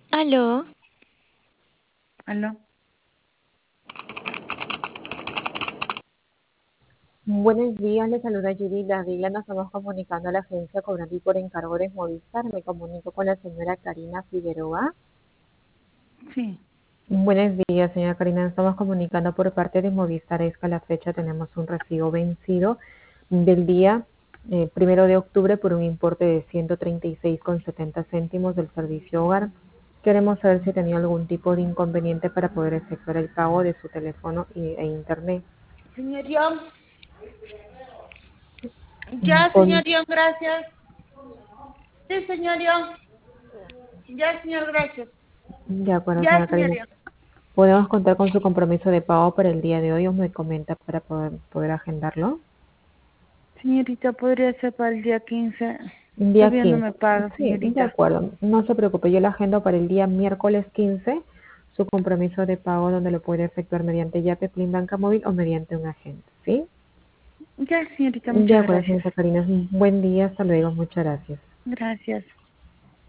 Aló, Aló. Buenos días, les saluda Judy Davila. Nos estamos comunicando a la agencia Cobrandi por encargo de Movistar. Me comunico con la señora Karina Figueroa. Sí. Buenos días, señora Karina. Nos estamos comunicando por parte de Movistar. Es que a la fecha tenemos un recibo vencido del día 1 de octubre por un importe de 136,70 céntimos del servicio hogar. Queremos saber si tenía algún tipo de inconveniente para poder efectuar el pago de su teléfono e internet. Señor John. Mm, Ya, Con, señor John, gracias. Sí, señor John. Ya, señor, gracias. de acuerdo, Ya, señora señor Karina. John. ¿Podemos contar con su compromiso de pago para el día de hoy o me comenta para poder agendarlo? Señorita, ¿podría ser para el día 15? Día Todavía no 15. me paga, Sí, de señorita. acuerdo. No se preocupe, yo la agendo para el día miércoles 15 su compromiso de pago donde lo puede efectuar mediante Yape, Plin Banca Móvil o mediante un agente, ¿sí? Ya, señorita, De muchas acuerdo, gracias. señora Karina. Buen día, hasta luego, muchas gracias. Gracias.